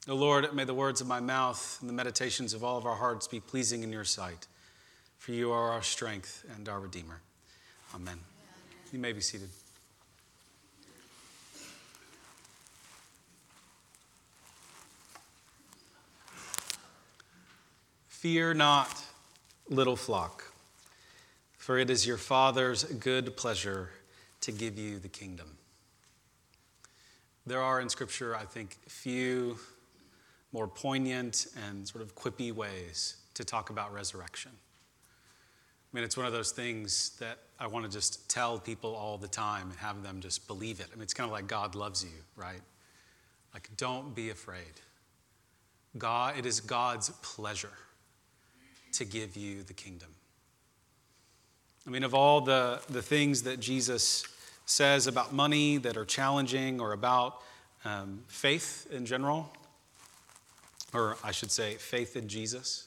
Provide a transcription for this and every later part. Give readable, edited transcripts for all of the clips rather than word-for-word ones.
O Lord, may the words of my mouth and the meditations of all of our hearts be pleasing in your sight, for you are our strength and our Redeemer. Amen. You may be seated. Fear not, little flock, for it is your Father's good pleasure to give you the kingdom. There are in Scripture, I think, few more poignant and sort of quippy ways to talk about resurrection. I mean, it's one of those things that I want to just tell people all the time and have them just believe it. I mean, it's kind of like God loves you, right? Like, don't be afraid. It is God's pleasure to give you the kingdom. I mean, of all the things that Jesus says about money that are challenging, or about faith in general, or I should say faith in Jesus,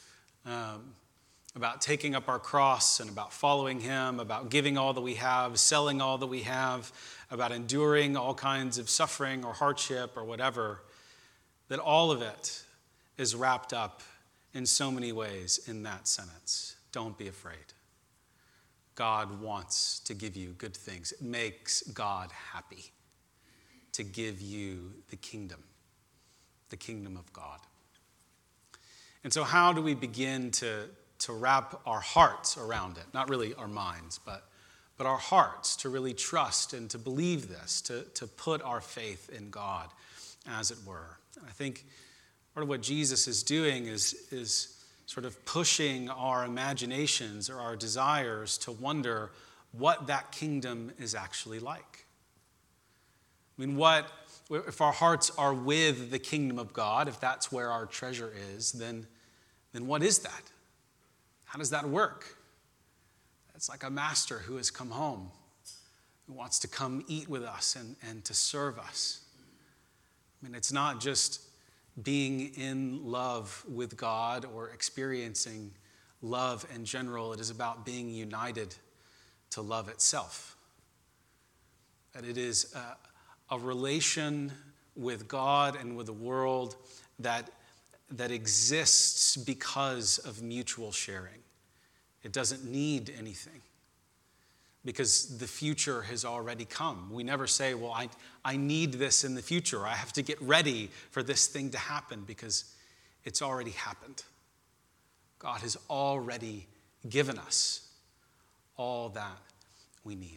about taking up our cross and about following him, about giving all that we have, selling all that we have, about enduring all kinds of suffering or hardship or whatever, that all of it is wrapped up in so many ways in that sentence. Don't be afraid. God wants to give you good things. It makes God happy to give you the kingdom of God. And so how do we begin to wrap our hearts around it? Not really our minds, but our hearts, to really trust and to believe this, to put our faith in God, as it were. I think part of what Jesus is doing is sort of pushing our imaginations or our desires to wonder what that kingdom is actually like. I mean, if our hearts are with the kingdom of God, if that's where our treasure is, then what is that? How does that work? It's like a master who has come home, who wants to come eat with us and to serve us. I mean, it's not just being in love with God or experiencing love in general. It is about being united to love itself. That it is a relation with God and with the world that exists because of mutual sharing. It doesn't need anything because the future has already come. We never say, well, I need this in the future. I have to get ready for this thing to happen, because it's already happened. God has already given us all that we need.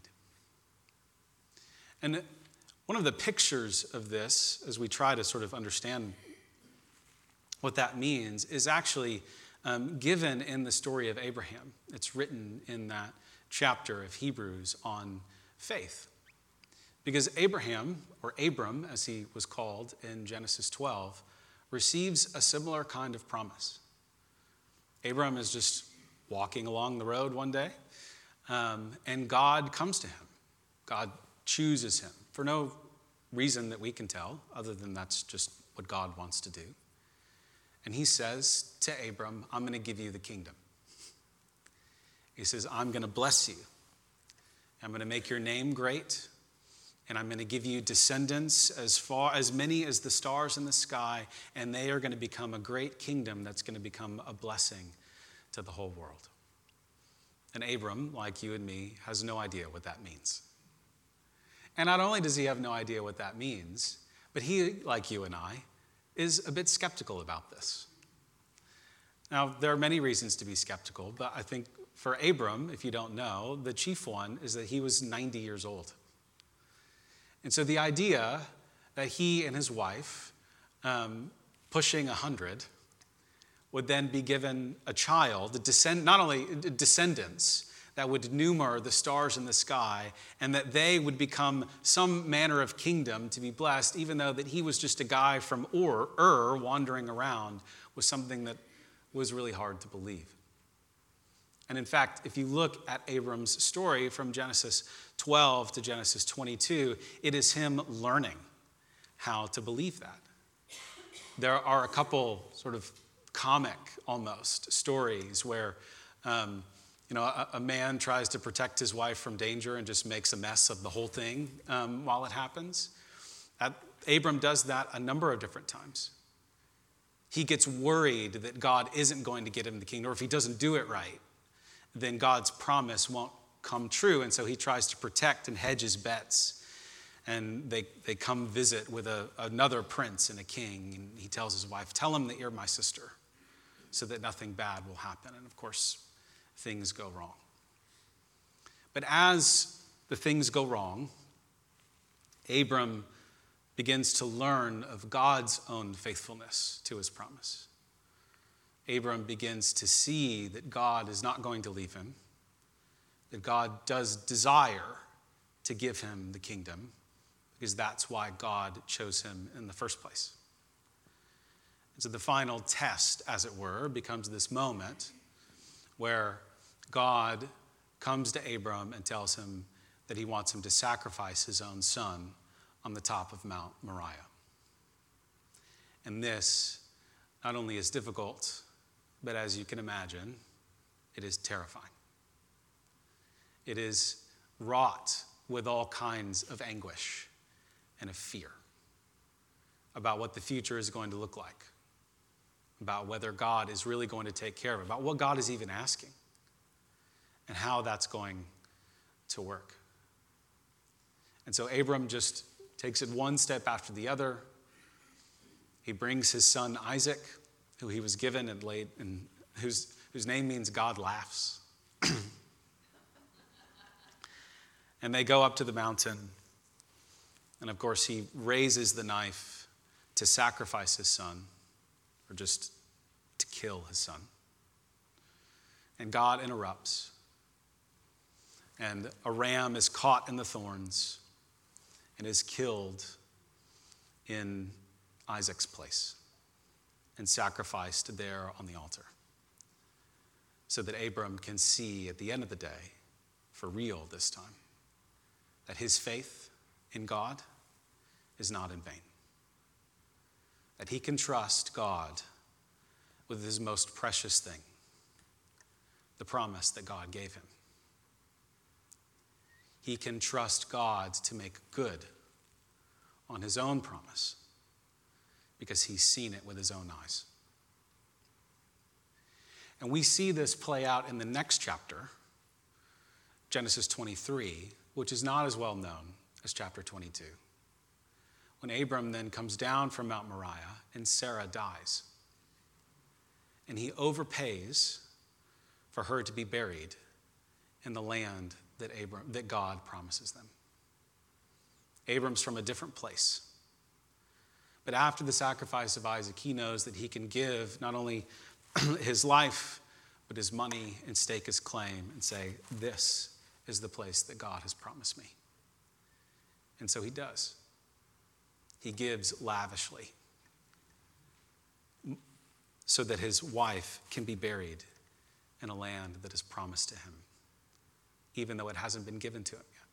And one of the pictures of this, as we try to sort of understand what that means, is actually given in the story of Abraham. It's written in that chapter of Hebrews on faith. Because Abraham, or Abram as he was called in Genesis 12, receives a similar kind of promise. Abram is just walking along the road one day, and God comes to him. God chooses him for no reason that we can tell, other than that's just what God wants to do. And he says to Abram, I'm going to give you the kingdom. He says, I'm going to bless you. I'm going to make your name great. And I'm going to give you descendants as many as the stars in the sky. And they are going to become a great kingdom that's going to become a blessing to the whole world. And Abram, like you and me, has no idea what that means. And not only does he have no idea what that means, but he, like you and I, is a bit skeptical about this. Now, there are many reasons to be skeptical, but I think for Abram, if you don't know, the chief one is that he was 90 years old. And so the idea that he and his wife, pushing 100, would then be given a child, not only descendants, that would numer the stars in the sky, and that they would become some manner of kingdom to be blessed, even though that he was just a guy from Ur wandering around, was something that was really hard to believe. And in fact, if you look at Abram's story from Genesis 12 to Genesis 22, it is him learning how to believe that. There are a couple sort of comic almost stories where a man tries to protect his wife from danger and just makes a mess of the whole thing while it happens. Abram does that a number of different times. he gets worried that God isn't going to get him the kingdom, or if he doesn't do it right, then God's promise won't come true. And so he tries to protect and hedge his bets. And they come visit with another prince and a king. And he tells his wife, tell him that you're my sister so that nothing bad will happen. And of course, things go wrong. But as the things go wrong, Abram begins to learn of God's own faithfulness to his promise. Abram begins to see that God is not going to leave him, that God does desire to give him the kingdom, because that's why God chose him in the first place. And so the final test, as it were, becomes this moment where God comes to Abram and tells him that he wants him to sacrifice his own son on the top of Mount Moriah. And this not only is difficult, but as you can imagine, it is terrifying. It is wrought with all kinds of anguish and of fear about what the future is going to look like, about whether God is really going to take care of it, about what God is even asking, and how that's going to work. And so Abram just takes it one step after the other. He brings his son Isaac, who he was given and whose name means God laughs. And they go up to the mountain. And of course, he raises the knife to sacrifice his son, or just to kill his son. And God interrupts. And a ram is caught in the thorns and is killed in Isaac's place and sacrificed there on the altar, so that Abram can see at the end of the day, for real this time, that his faith in God is not in vain. That he can trust God with his most precious thing, the promise that God gave him. He can trust God to make good on his own promise because he's seen it with his own eyes. And we see this play out in the next chapter, Genesis 23, which is not as well known as chapter 22. When Abram then comes down from Mount Moriah and Sarah dies. And he overpays for her to be buried in the land that God promises them. Abram's from a different place. But after the sacrifice of Isaac, he knows that he can give not only his life, but his money and stake his claim and say, this is the place that God has promised me. And so he does. He gives lavishly so that his wife can be buried in a land that is promised to him, even though it hasn't been given to him yet.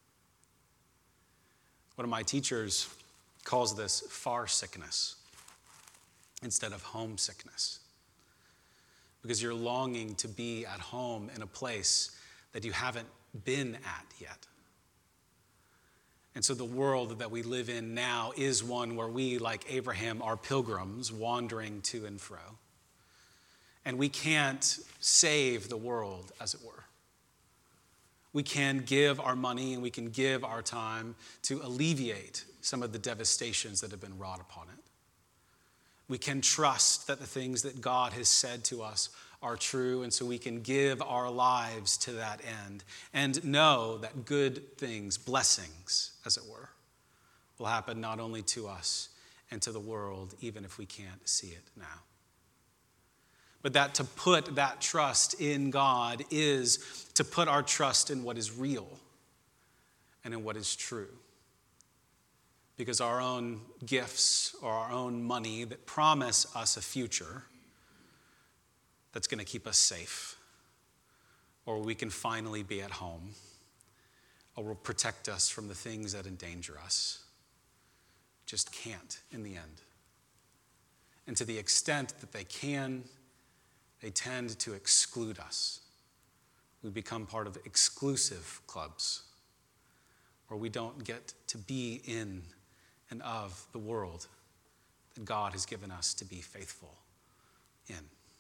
One of my teachers calls this far sickness instead of homesickness, because you're longing to be at home in a place that you haven't been at yet. And so the world that we live in now is one where we, like Abraham, are pilgrims wandering to and fro. And we can't save the world, as it were. We can give our money and we can give our time to alleviate some of the devastations that have been wrought upon it. We can trust that the things that God has said to us are true, and so we can give our lives to that end and know that good things, blessings, as it were, will happen not only to us and to the world, even if we can't see it now. But that to put that trust in God is to put our trust in what is real and in what is true. Because our own gifts or our own money that promise us a future that's going to keep us safe, or we can finally be at home, or will protect us from the things that endanger us, just can't in the end. And to the extent that they can, they tend to exclude us. We become part of exclusive clubs where we don't get to be in and of the world that God has given us to be faithful in.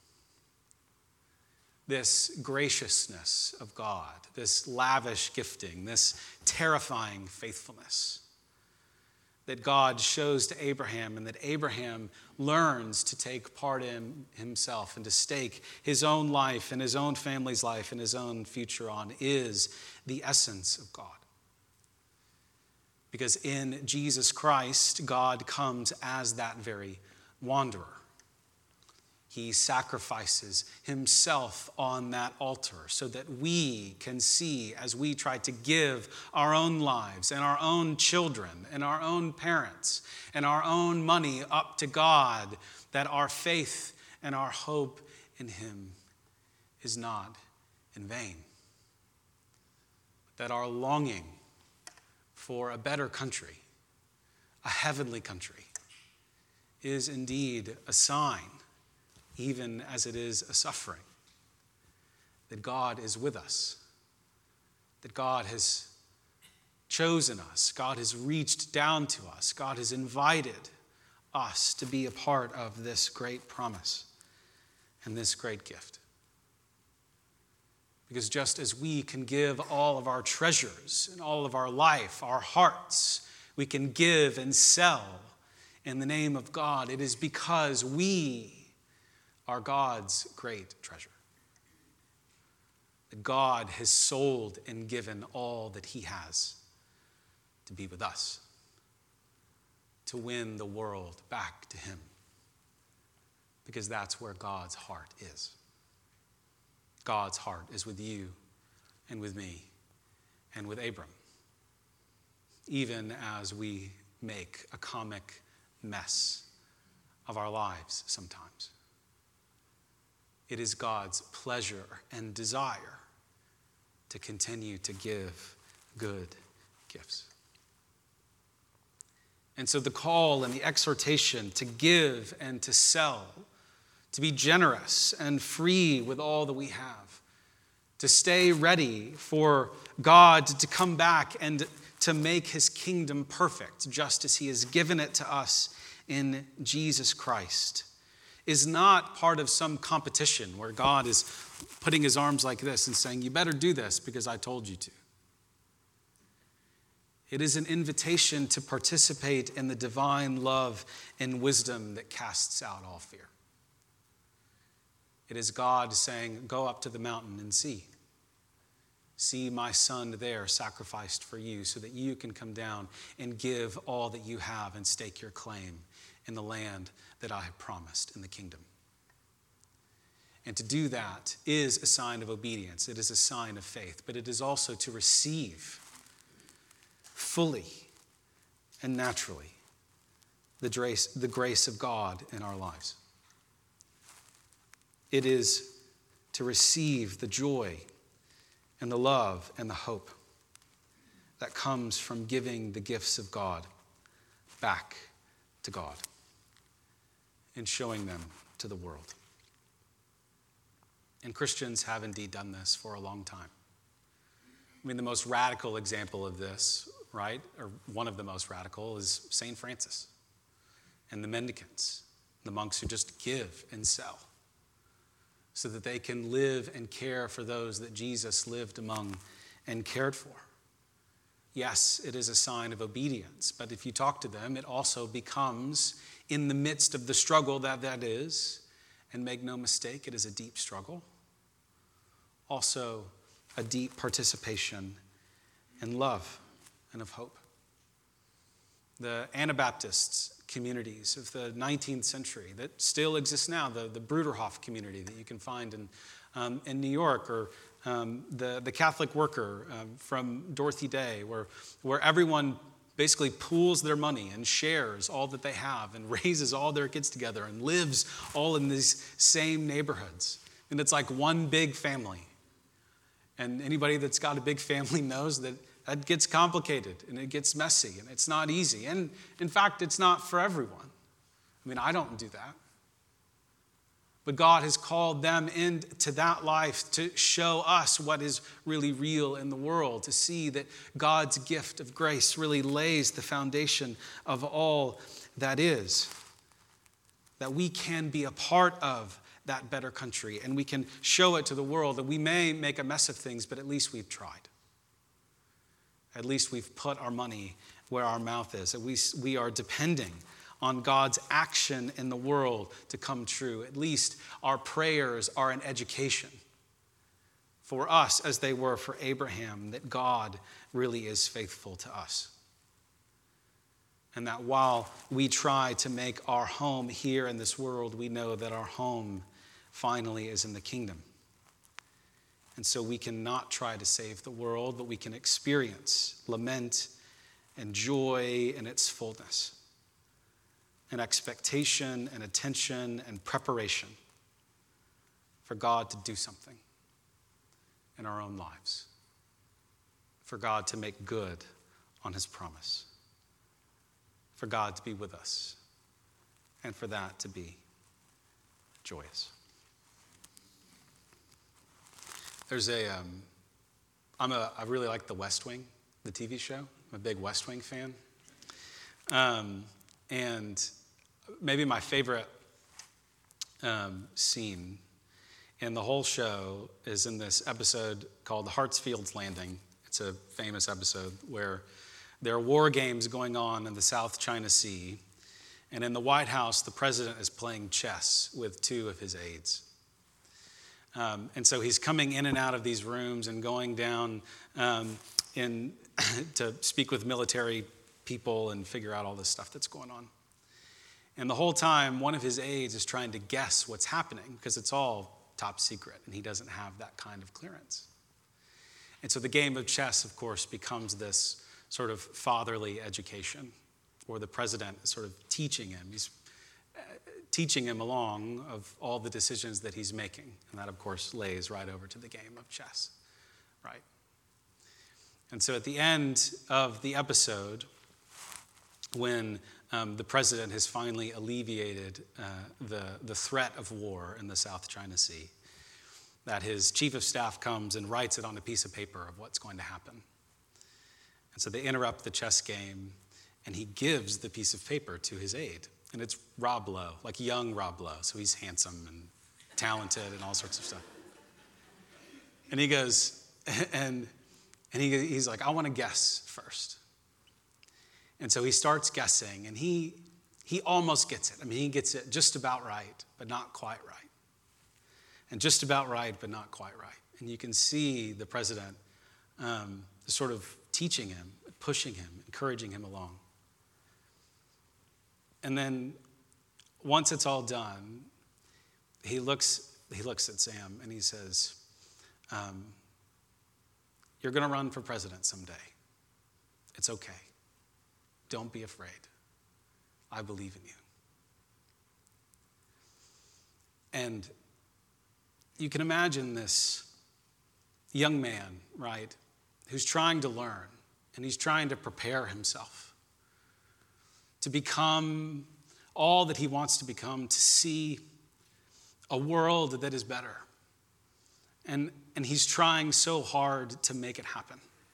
This graciousness of God, this lavish gifting, this terrifying faithfulness that God shows to Abraham and that Abraham learns to take part in himself and to stake his own life and his own family's life and his own future on is the essence of God. Because in Jesus Christ, God comes as that very wanderer. He sacrifices himself on that altar so that we can see, as we try to give our own lives and our own children and our own parents and our own money up to God, that our faith and our hope in him is not in vain. That our longing for a better country, a heavenly country, is indeed a sign, even as it is a suffering, that God is with us, that God has chosen us, God has reached down to us, God has invited us to be a part of this great promise and this great gift. Because just as we can give all of our treasures and all of our life, our hearts, we can give and sell in the name of God, it is because we are God's great treasure. That God has sold and given all that he has to be with us, to win the world back to him. Because that's where God's heart is. God's heart is with you and with me and with Abram, even as we make a comic mess of our lives sometimes. It is God's pleasure and desire to continue to give good gifts. And so the call and the exhortation to give and to sell, to be generous and free with all that we have, to stay ready for God to come back and to make his kingdom perfect, just as he has given it to us in Jesus Christ, is not part of some competition where God is putting his arms like this and saying, you better do this because I told you to. It is an invitation to participate in the divine love and wisdom that casts out all fear. It is God saying, go up to the mountain and see. See my son there sacrificed for you so that you can come down and give all that you have and stake your claim in the land that I have promised in the kingdom. And to do that is a sign of obedience. It is a sign of faith, but it is also to receive fully and naturally the grace of God in our lives. It is to receive the joy and the love and the hope that comes from giving the gifts of God back to God and showing them to the world. And Christians have indeed done this for a long time. I mean, the most radical example of this, right, or one of the most radical, is St. Francis and the mendicants, the monks who just give and sell so that they can live and care for those that Jesus lived among and cared for. Yes, it is a sign of obedience, but if you talk to them, it also becomes, in the midst of the struggle that is, and make no mistake, it is a deep struggle, also a deep participation in love and of hope. The Anabaptist communities of the 19th century that still exist now, the Bruderhof community that you can find in New York, or the Catholic Worker from Dorothy Day, where everyone basically pools their money and shares all that they have and raises all their kids together and lives all in these same neighborhoods. And it's like one big family. And anybody that's got a big family knows that that gets complicated and it gets messy and it's not easy. And in fact, it's not for everyone. I mean, I don't do that. But God has called them into that life to show us what is really real in the world, to see that God's gift of grace really lays the foundation of all that is. that we can be a part of that better country, and we can show it to the world. And we may make a mess of things, but at least we've tried. At least we've put our money where our mouth is. At least we are depending on God's action in the world to come true. At least our prayers are an education for us, as they were for Abraham, that God really is faithful to us. And that while we try to make our home here in this world, we know that our home finally is in the kingdom. And so we can not try to save the world, but we can experience lament and joy in its fullness, and expectation and attention and preparation for God to do something in our own lives, for God to make good on his promise, for God to be with us, and for that to be joyous. There's I really like The West Wing, the TV show. I'm a big West Wing fan. And maybe my favorite scene in the whole show is in this episode called Hartsfield's Landing. It's a famous episode where there are war games going on in the South China Sea. And in the White House, the president is playing chess with two of his aides. And so he's coming in and out of these rooms and going down to speak with military people and figure out all this stuff that's going on. And the whole time, one of his aides is trying to guess what's happening because it's all top secret and he doesn't have that kind of clearance. And so the game of chess, of course, becomes this sort of fatherly education, or the president is sort of teaching him. He's teaching him along of all the decisions that he's making. And that, of course, lays right over to the game of chess, right? And so at the end of the episode, when the president has finally alleviated the threat of war in the South China Sea, that his chief of staff comes and writes it on a piece of paper of what's going to happen. And so they interrupt the chess game, and he gives the piece of paper to his aide. And it's Rob Lowe, like young Rob Lowe. So he's handsome and talented and all sorts of stuff. And he goes, he's like, I want to guess first. And so he starts guessing, and he almost gets it. I mean, he gets it just about right, but not quite right. And just about right, but not quite right. And you can see the president sort of teaching him, pushing him, encouraging him along. And then once it's all done, he looks at Sam and he says, you're going to run for president someday. It's okay. Don't be afraid. I believe in you. And you can imagine this young man, right, who's trying to learn and he's trying to prepare himself to become all that he wants to become, to see a world that is better. And he's trying so hard to make it happen.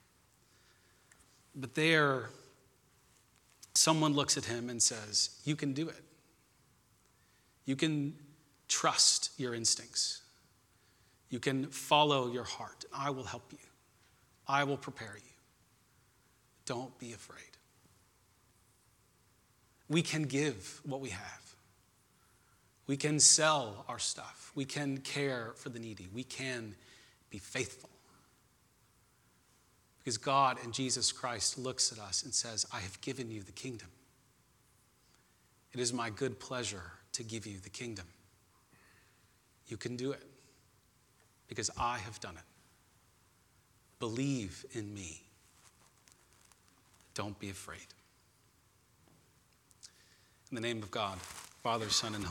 But there, someone looks at him and says, you can do it. You can trust your instincts. You can follow your heart. I will help you. I will prepare you. Don't be afraid. We can give what we have. We can sell our stuff. We can care for the needy. We can be faithful. Because God and Jesus Christ looks at us and says, I have given you the kingdom. It is my good pleasure to give you the kingdom. You can do it because I have done it. Believe in me. Don't be afraid. In the name of God, Father, Son, and